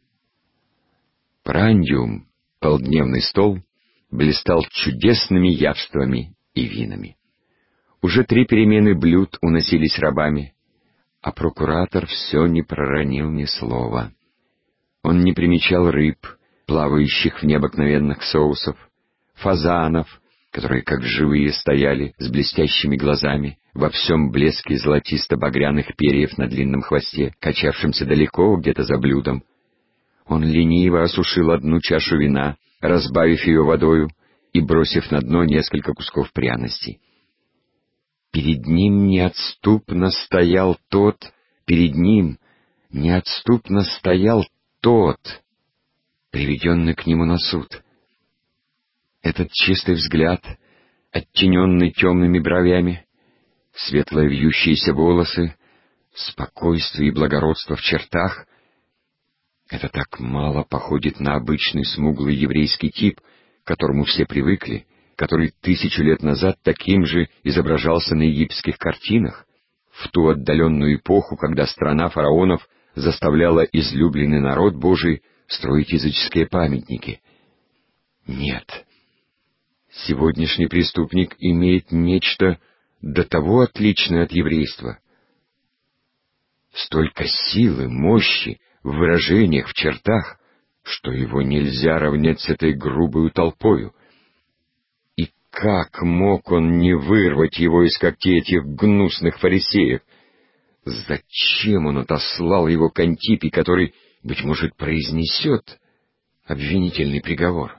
Прандиум, полдневный стол, блистал чудесными явствами и винами. Уже 3 перемены блюд уносились рабами, а прокуратор все не проронил ни слова. Он не примечал рыб, плавающих в необыкновенных соусов, фазанов, которые как живые стояли с блестящими глазами во всем блеске золотисто-багряных перьев на длинном хвосте, качавшемся далеко где-то за блюдом. Он лениво осушил 1 чашу вина, разбавив ее водою и бросив на дно несколько кусков пряностей. Перед ним неотступно стоял тот, приведенный к нему на суд. Этот чистый взгляд, оттененный темными бровями, светлые вьющиеся волосы, спокойствие и благородство в чертах — это так мало походит на обычный смуглый еврейский тип, к которому все привыкли, который 1000 лет назад таким же изображался на египетских картинах, в ту отдаленную эпоху, когда страна фараонов заставляла излюбленный народ Божий строить языческие памятники. Нет, сегодняшний преступник имеет нечто до того отличное от еврейства. Столько силы, мощи в выражениях, в чертах, что его нельзя равнять с этой грубою толпою. И как мог он не вырвать его из когтей этих гнусных фарисеев? Зачем он отослал его к Антипе, который, быть может, произнесет обвинительный приговор?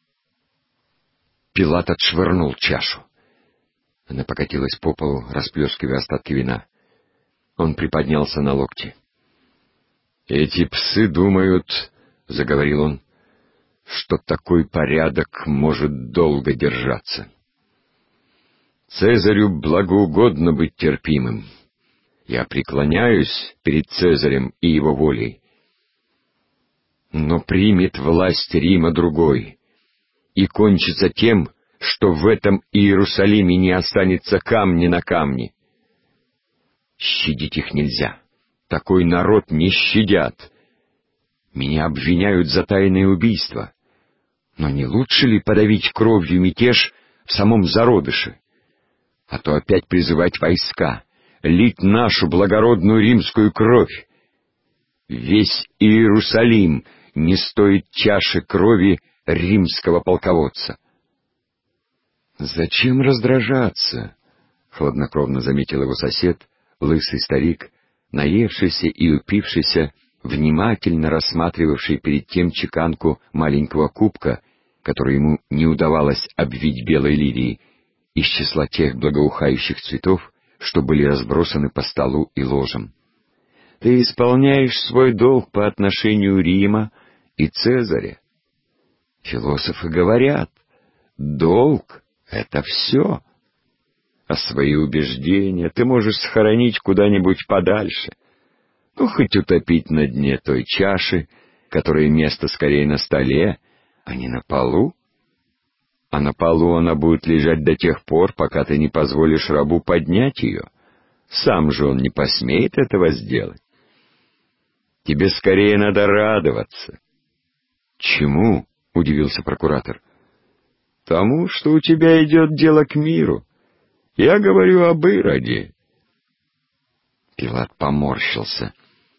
Пилат отшвырнул чашу. Она покатилась по полу, расплескивая остатки вина. Он приподнялся на локти. «Эти псы думают, — заговорил он, — что такой порядок может долго держаться. Цезарю благоугодно быть терпимым. Я преклоняюсь перед Цезарем и его волей. Но примет власть Рима другой, и кончится тем, что в этом Иерусалиме не останется камня на камне. Щадить их нельзя. Такой народ не щадят. Меня обвиняют за тайное убийство. Но не лучше ли подавить кровью мятеж в самом зародыше? А то опять призывать войска, лить нашу благородную римскую кровь. Весь Иерусалим не стоит чаши крови римского полководца. «Зачем раздражаться?» — хладнокровно заметил его сосед, лысый старик, наевшийся и упившийся, внимательно рассматривавший перед тем чеканку маленького кубка, который ему не удавалось обвить белой лилией, из числа тех благоухающих цветов, что были разбросаны по столу и ложам. «Ты исполняешь свой долг по отношению Рима и Цезаря. Философы говорят, долг — это все. А свои убеждения ты можешь схоронить куда-нибудь подальше, хоть утопить на дне той чаши, которой место скорее на столе, а не на полу. А на полу она будет лежать до тех пор, пока ты не позволишь рабу поднять ее. Сам же он не посмеет этого сделать. Тебе скорее надо радоваться». «Чему?» — удивился прокуратор. «Тому, что у тебя идет дело к миру. Я говорю об Ироде». Пилат поморщился.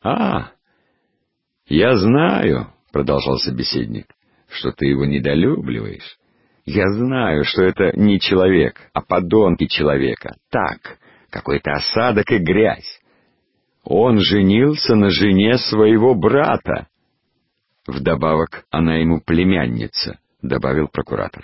Я знаю, — продолжал собеседник, — что ты его недолюбливаешь. Я знаю, что это не человек, а подонки человека. Так, какой-то осадок и грязь. Он женился на жене своего брата. Вдобавок, она ему племянница, — добавил прокуратор.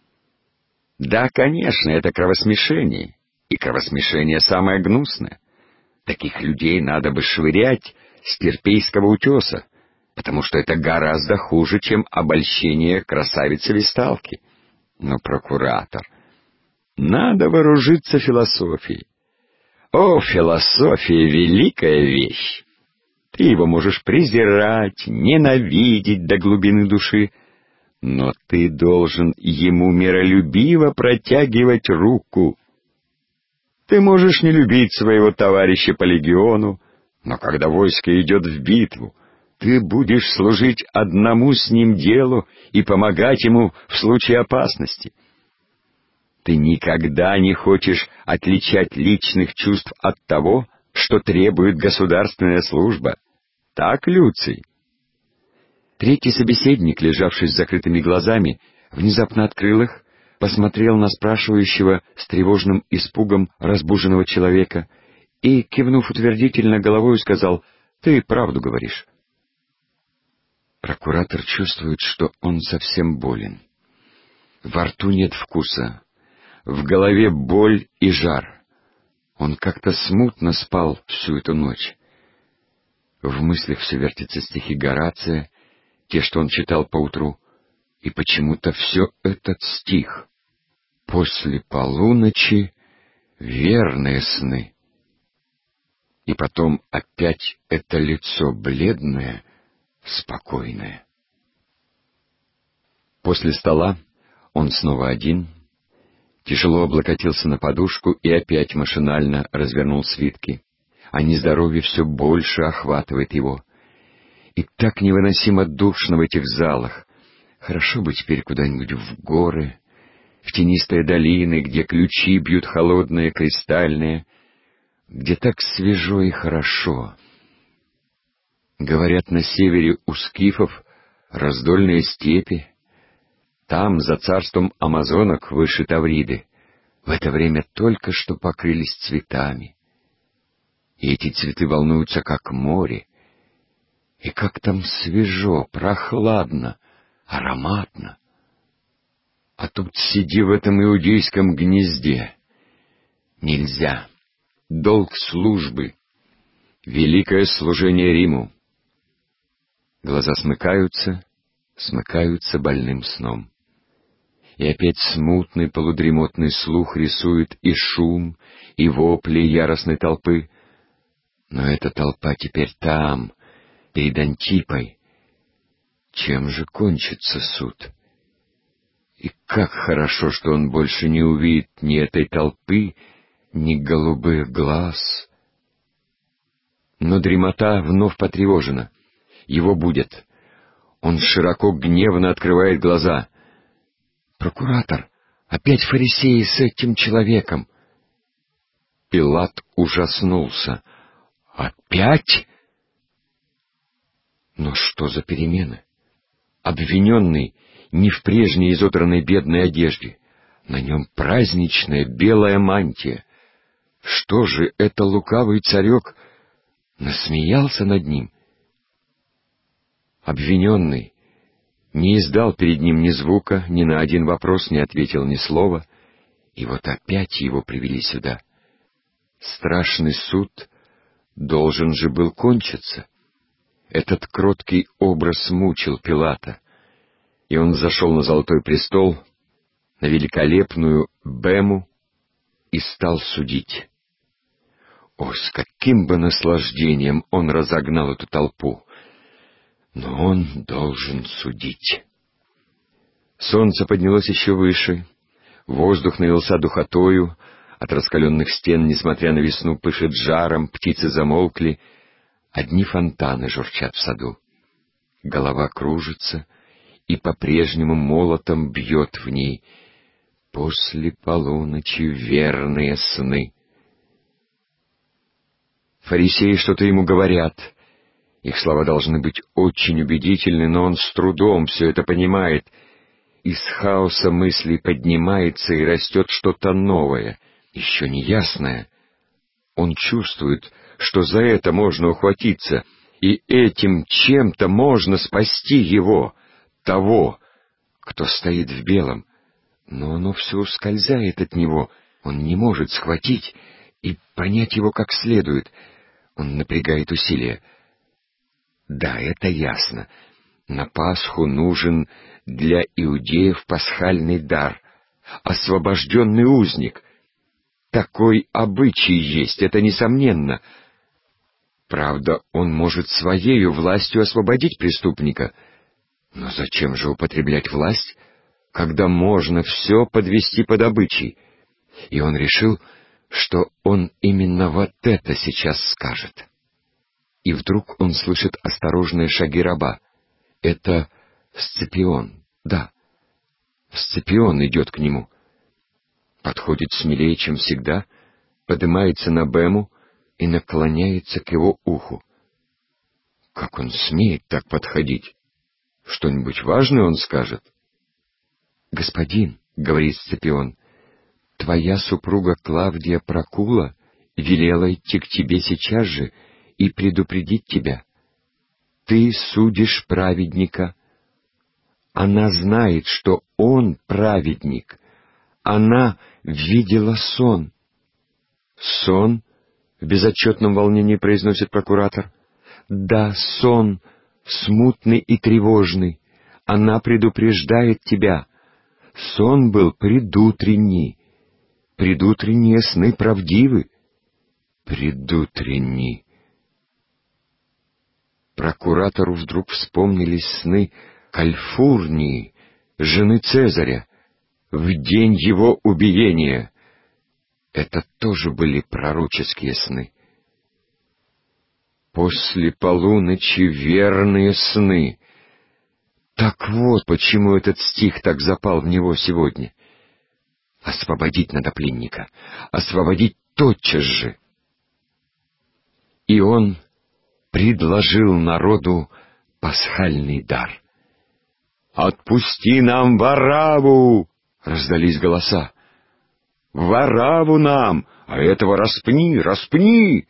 Да, конечно, это кровосмешение, и кровосмешение самое гнусное. Таких людей надо бы швырять с Перпейского утеса, потому что это гораздо хуже, чем обольщение красавицы-весталки. Но, прокуратор, надо вооружиться философией. О, философия — великая вещь! Ты его можешь презирать, ненавидеть до глубины души, но ты должен ему миролюбиво протягивать руку. Ты можешь не любить своего товарища по легиону, но когда войско идет в битву, ты будешь служить одному с ним делу и помогать ему в случае опасности. Ты никогда не хочешь отличать личных чувств от того, что требует государственная служба. Так, Люций? Третий собеседник, лежавший с закрытыми глазами, внезапно открыл их, посмотрел на спрашивающего с тревожным испугом разбуженного человека и, кивнув утвердительно головой, сказал: «Ты правду говоришь». Прокуратор чувствует, что он совсем болен. Во рту нет вкуса, в голове боль и жар. Он как-то смутно спал всю эту ночь. В мыслях все вертятся стихи Горация, те, что он читал поутру, и почему-то все этот стих. «После полуночи верные сны». И потом опять это лицо бледное, спокойное. После стола он снова один, тяжело облокотился на подушку и опять машинально развернул свитки, а нездоровье все больше охватывает его. И так невыносимо душно в этих залах. Хорошо бы теперь куда-нибудь в горы, в тенистые долины, где ключи бьют холодные, кристальные, где так свежо и хорошо. Говорят, на севере у скифов раздольные степи. Там, за царством амазонок, выше Тавриды, в это время только что покрылись цветами. И эти цветы волнуются, как море. И как там свежо, прохладно, ароматно. А тут сиди в этом иудейском гнезде. Нельзя. Долг службы. Великое служение Риму. Глаза смыкаются больным сном. И опять смутный полудремотный слух рисует и шум, и вопли яростной толпы. Но эта толпа теперь там, перед Антипой. Чем же кончится суд? И как хорошо, что он больше не увидит ни этой толпы, ни голубых глаз. Но дремота вновь потревожена. Его будет. Он широко гневно открывает глаза. «Прокуратор! Опять фарисеи с этим человеком!» Пилат ужаснулся. «Опять?» Но что за перемены? Обвиненный не в прежней изодранной бедной одежде. На нем праздничная белая мантия. Что же это лукавый царек насмеялся над ним? Обвиненный не издал перед ним ни звука, ни на один вопрос не ответил ни слова, и вот опять его привели сюда. Страшный суд должен же был кончиться. Этот кроткий образ мучил Пилата, и он зашел на золотой престол, на великолепную бему, и стал судить. О, с каким бы наслаждением он разогнал эту толпу! Но он должен судить. Солнце поднялось еще выше, воздух налился духотою, от раскаленных стен, несмотря на весну, пышет жаром, птицы замолкли, одни фонтаны журчат в саду. Голова кружится, и по-прежнему молотом бьет в ней после полуночи верные сны. Фарисеи что-то ему говорят. Их слова должны быть очень убедительны, но он с трудом все это понимает. Из хаоса мыслей поднимается и растет что-то новое, еще неясное. Он чувствует, что за это можно ухватиться, и этим чем-то можно спасти его, того, кто стоит в белом. Но оно все ускользает от него, он не может схватить и понять его как следует. Он напрягает усилия. Да, это ясно. На Пасху нужен для иудеев пасхальный дар, освобожденный узник. Такой обычай есть, это несомненно. Правда, он может своею властью освободить преступника. Но зачем же употреблять власть, когда можно все подвести под обычай? И он решил, что он именно вот это сейчас скажет. И вдруг он слышит осторожные шаги раба. Это Сципион, да. Сципион идет к нему. Подходит смелее, чем всегда, поднимается на бему и наклоняется к его уху. Как он смеет так подходить? Что-нибудь важное он скажет? «Господин, — говорит Сципион, — твоя супруга Клавдия Прокула велела идти к тебе сейчас же и предупредить тебя. Ты судишь праведника. Она знает, что он праведник. Она видела сон». «Сон?» — в безотчетном волнении произносит прокуратор. «Да, сон, смутный и тревожный. Она предупреждает тебя. Сон был предутренний. Предутренние сны правдивы». «Предутренний». Прокуратору вдруг вспомнились сны Кальфурнии, жены Цезаря, в день его убиения. Это тоже были пророческие сны. После полуночи верные сны. Так вот, почему этот стих так запал в него сегодня. Освободить надо пленника, освободить тотчас же. И он предложил народу пасхальный дар. «Отпусти нам Варавву!» — раздались голоса. «Варавву нам, а этого распни, распни!»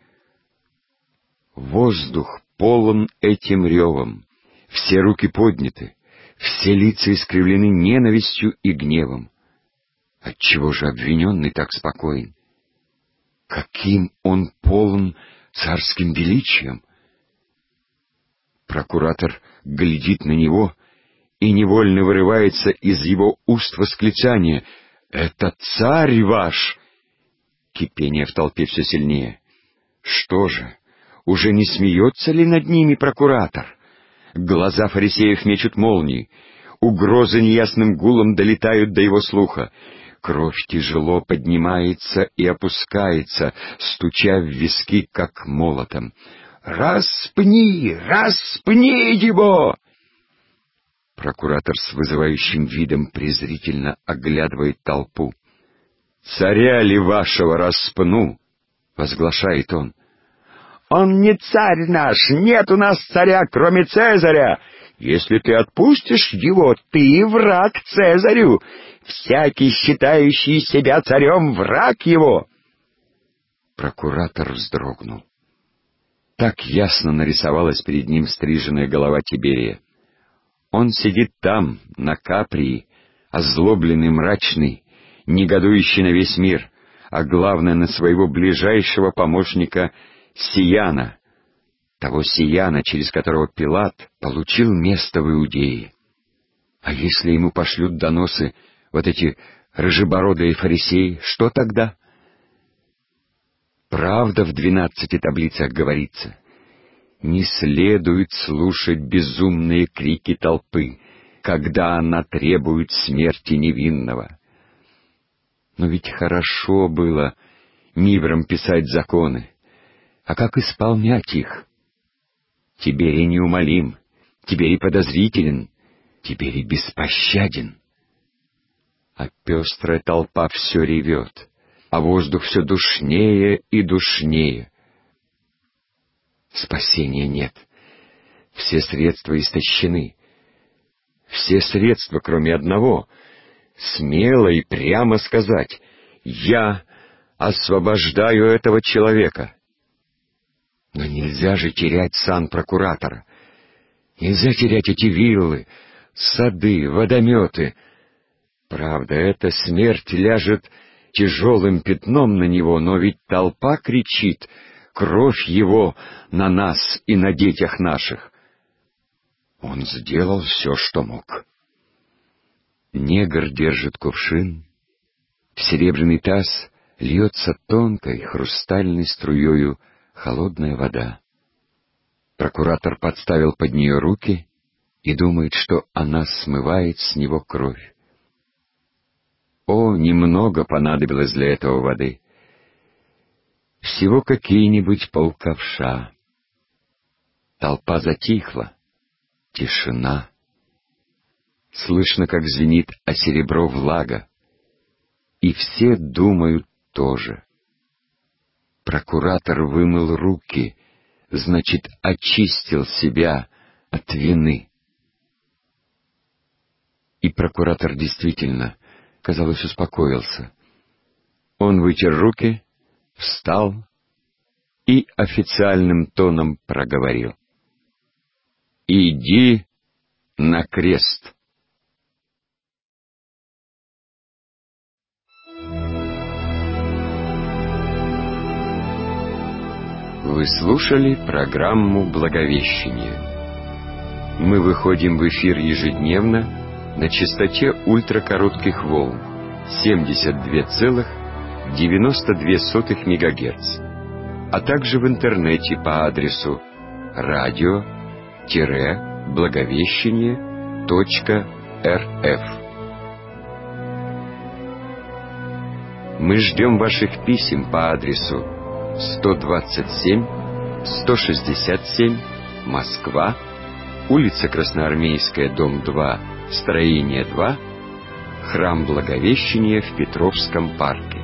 Воздух полон этим ревом. Все руки подняты, все лица искривлены ненавистью и гневом. Отчего же обвиненный так спокоен? Каким он полон царским величием! Прокуратор глядит на него, и невольно вырывается из его уст восклицание: «Это царь ваш!» Кипение в толпе все сильнее. Что же, уже не смеется ли над ними прокуратор? Глаза фарисеев мечут молнии, угрозы неясным гулом долетают до его слуха. Кровь тяжело поднимается и опускается, стуча в виски, как молотом. «Распни! Распни его!» Прокуратор с вызывающим видом презрительно оглядывает толпу. «Царя ли вашего распну?» — возглашает он. «Он не царь наш! Нет у нас царя, кроме Цезаря! Если ты отпустишь его, ты враг Цезарю! Всякий, считающий себя царем, враг его!» Прокуратор вздрогнул. Так ясно нарисовалась перед ним стриженная голова Тиберия. Он сидит там, на Каприи, озлобленный, мрачный, негодующий на весь мир, а главное, на своего ближайшего помощника Сияна, того Сияна, через которого Пилат получил место в Иудее. А если ему пошлют доносы вот эти рыжебородые фарисеи, что тогда? Правда в 12 таблицах говорится: не следует слушать безумные крики толпы, когда она требует смерти невинного. Но ведь хорошо было миврам писать законы, а как исполнять их? Тиберий неумолим, Тиберий подозрителен, Тиберий беспощаден. А пестрая толпа все ревет, а воздух все душнее и душнее. Спасения нет, все средства истощены. Все средства, кроме одного — смело и прямо сказать: «Я освобождаю этого человека». Но нельзя же терять сан прокуратора. Нельзя терять эти виллы, сады, водометы. Правда, эта смерть ляжет тяжелым пятном на него, но ведь толпа кричит: «Кровь его на нас и на детях наших». Он сделал все, что мог. Негр держит кувшин, в серебряный таз льется тонкой хрустальной струею холодная вода. Прокуратор подставил под нее руки и думает, что она смывает с него кровь. О, немного понадобилось для этого воды. Всего какие-нибудь полковша. Толпа затихла. Тишина. Слышно, как звенит о серебро влага. И все думают тоже. Прокуратор вымыл руки, значит, очистил себя от вины. И прокуратор действительно, казалось, успокоился. Он вытер руки, встал и официальным тоном проговорил: «Иди на крест». Вы слушали программу «Благовещение». Мы выходим в эфир ежедневно на частоте ультракоротких волн 72,92 МГц, а также в интернете по адресу radio-благовещение.рф. Мы ждем ваших писем по адресу 127-167, Москва, улица Красноармейская, дом 2, строение 2, храм Благовещения в Петровском парке.